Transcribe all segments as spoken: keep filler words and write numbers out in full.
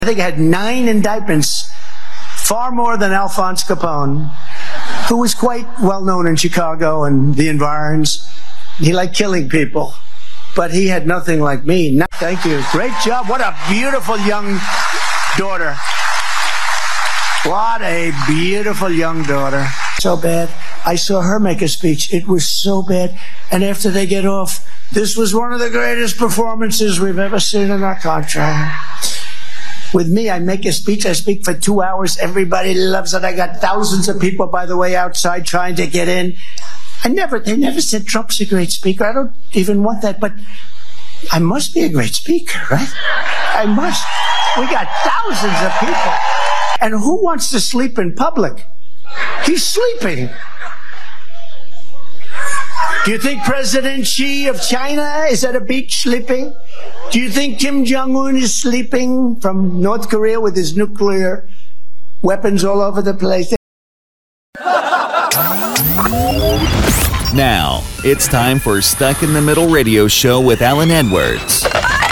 I think I had nine indictments, far more than Alphonse Capone, who was quite well known in Chicago and the environs. He liked killing people, but he had nothing like me. No, thank you. Great job. What a beautiful young daughter. What a beautiful young daughter. So bad. I saw her make a speech. It was so bad. And after they get off, this was one of the greatest performances we've ever seen in our country. With me, I make a speech. I speak for two hours. Everybody loves it. I got thousands of people, by the way, outside trying to get in. I never, they never said Trump's a great speaker. I don't even want that, but I must be a great speaker, right? I must. We got thousands of people. And who wants to sleep in public? He's sleeping. Do you think President Xi of China is at a beach sleeping? Do you think Kim Jong-un is sleeping from North Korea with his nuclear weapons all over the place? Now, it's time for Stuck in the Middle Radio Show with Alan Edwards.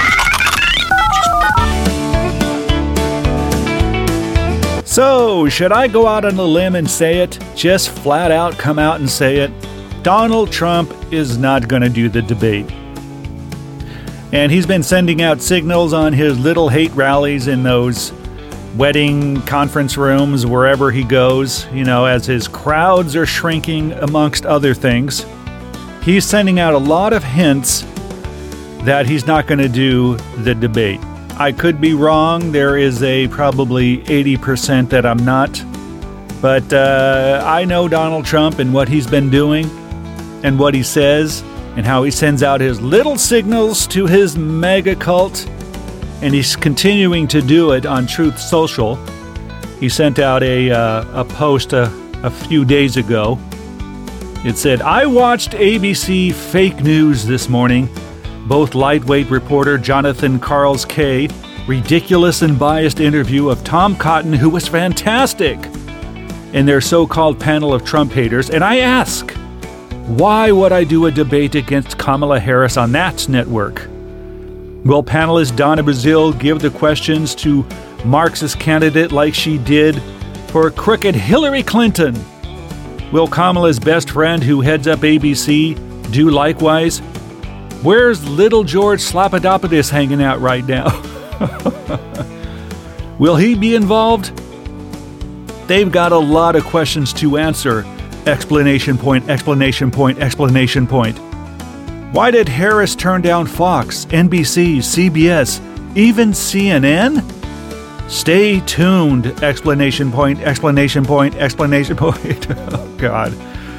So, should I go out on a limb and say it? Just flat out come out and say it? Donald Trump is not going to do the debate. And he's been sending out signals on his little hate rallies in those wedding conference rooms wherever he goes, you know, as his crowds are shrinking amongst other things. He's sending out a lot of hints that he's not going to do the debate. I could be wrong. There is a probably eighty percent that I'm not. But uh, I know Donald Trump and what he's been doing and what he says and how he sends out his little signals to his mega cult. And he's continuing to do it on Truth Social. He sent out a, uh, a post a, a few days ago. It said, I watched A B C fake news this morning. Both lightweight reporter Jonathan Karls K. ridiculous and biased interview of Tom Cotton, who was fantastic, in their so-called panel of Trump haters. And I ask, why would I do a debate against Kamala Harris on that network? Will panelist Donna Brazile give the questions to Marxist candidate like she did for crooked Hillary Clinton? Will Kamala's best friend who heads up A B C do likewise? Where's little George Slapadopoulos hanging out right now? Will he be involved? They've got a lot of questions to answer. Explanation point, explanation point, explanation point. Why did Harris turn down Fox, N B C, C B S, even C N N? Stay tuned. Explanation point, explanation point, explanation point. Oh, God.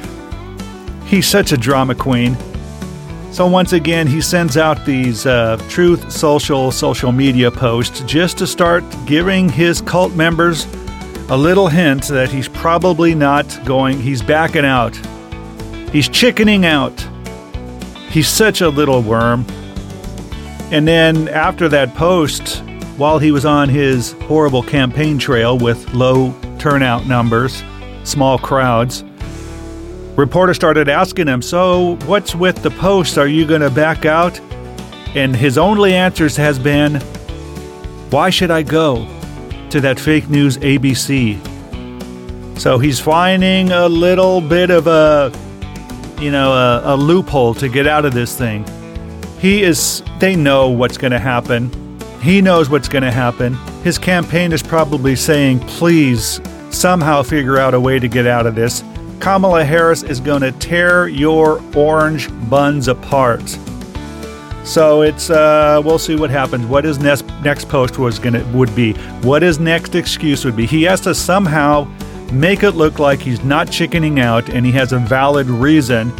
He's such a drama queen. So once again, he sends out these uh, Truth Social social media posts just to start giving his cult members a little hint that he's probably not going, he's backing out. He's chickening out. He's such a little worm. And then after that post, while he was on his horrible campaign trail with low turnout numbers, small crowds, reporters started asking him, so what's with the post? Are you going to back out? And his only answers has been, why should I go to that fake news A B C? So he's finding a little bit of a, you know, a, a loophole to get out of this thing. He is, they know what's going to happen. He knows what's going to happen. His campaign is probably saying, please somehow figure out a way to get out of this. Kamala Harris is going to tear your orange buns apart. So it's uh, we'll see what happens. What his next next post was gonna would be. What his next excuse would be. He has to somehow make it look like he's not chickening out, and he has a valid reason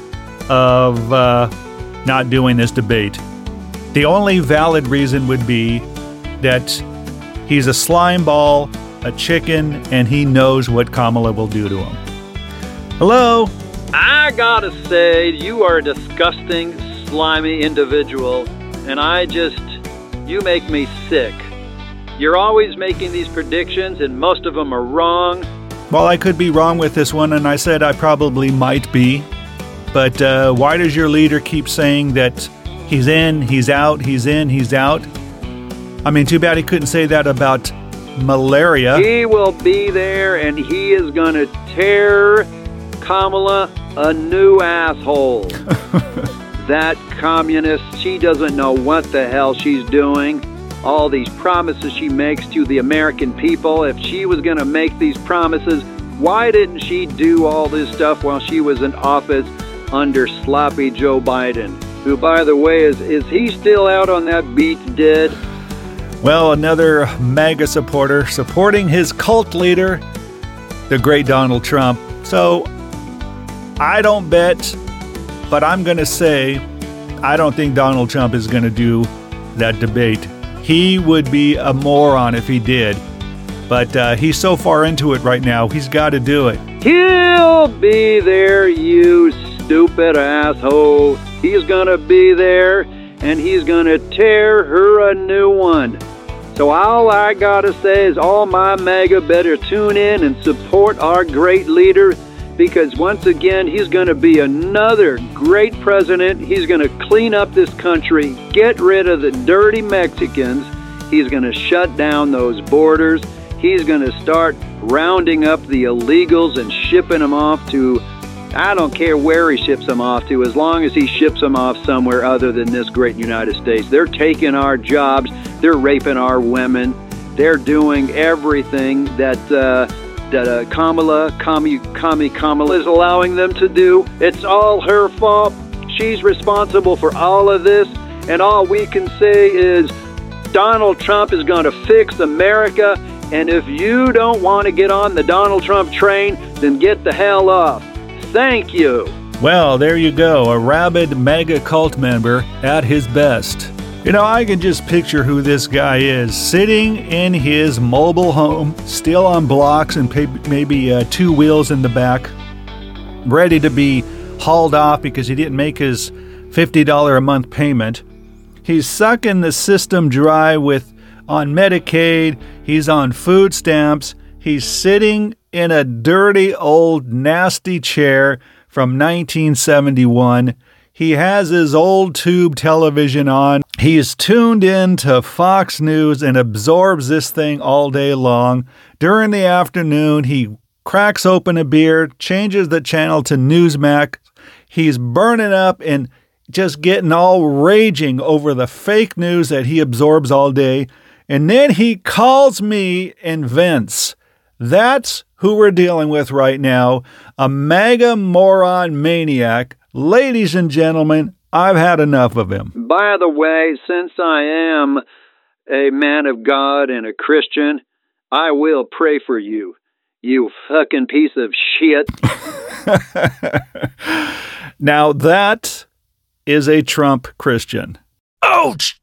of uh, not doing this debate. The only valid reason would be that he's a slime ball, a chicken, and he knows what Kamala will do to him. Hello? I gotta say, you are a disgusting, slimy individual, and I just, you make me sick. You're always making these predictions, and most of them are wrong. Well, I could be wrong with this one, and I said I probably might be. But uh, why does your leader keep saying that he's in, he's out, he's in, he's out? I mean, too bad he couldn't say that about malaria. He will be there, and he is going to tear Kamala a new asshole. That communist, she doesn't know what the hell she's doing. All these promises she makes to the American people. If she was going to make these promises, why didn't she do all this stuff while she was in office under sloppy Joe Biden? Who, by the way, is, is he still out on that beach dead? Well, another MAGA supporter supporting his cult leader, the great Donald Trump. So, I don't bet, but I'm going to say I don't think Donald Trump is going to do that debate. He would be a moron if he did. But uh, he's so far into it right now, he's got to do it. He'll be there, you stupid asshole. He's going to be there, and he's going to tear her a new one. So all I got to say is all my MAGA better tune in and support our great leader, because once again, he's going to be another great president. He's going to clean up this country, get rid of the dirty Mexicans. He's going to shut down those borders. He's going to start rounding up the illegals and shipping them off to, I don't care where he ships them off to, as long as he ships them off somewhere other than this great United States. They're taking our jobs. They're raping our women. They're doing everything that uh, that uh, Kamala, Kami, Kami Kamala is allowing them to do. It's all her fault. She's responsible for all of this. And all we can say is Donald Trump is going to fix America. And if you don't want to get on the Donald Trump train, then get the hell off. Thank you. Well, there you go. A rabid MAGA cult member at his best. You know, I can just picture who this guy is, sitting in his mobile home, still on blocks and maybe uh, two wheels in the back, ready to be hauled off because he didn't make his fifty dollars a month payment. He's sucking the system dry with on Medicaid. He's on food stamps. He's sitting in a dirty, old, nasty chair from nineteen seventy-one. He has his old tube television on. He's tuned in to Fox News and absorbs this thing all day long. During the afternoon, he cracks open a beer, changes the channel to Newsmax. He's burning up and just getting all raging over the fake news that he absorbs all day. And then he calls me and vents. That's who we're dealing with right now, a MAGA moron maniac. Ladies and gentlemen, I've had enough of him. By the way, since I am a man of God and a Christian, I will pray for you, you fucking piece of shit. Now that is a Trump Christian. Ouch!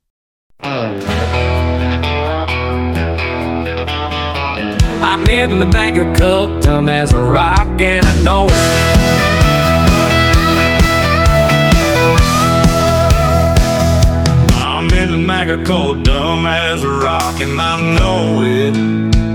I'm in the MAGA cult, dumb as a rock, and I know it. I'm in the MAGA cult, dumb as a rock, and I know it.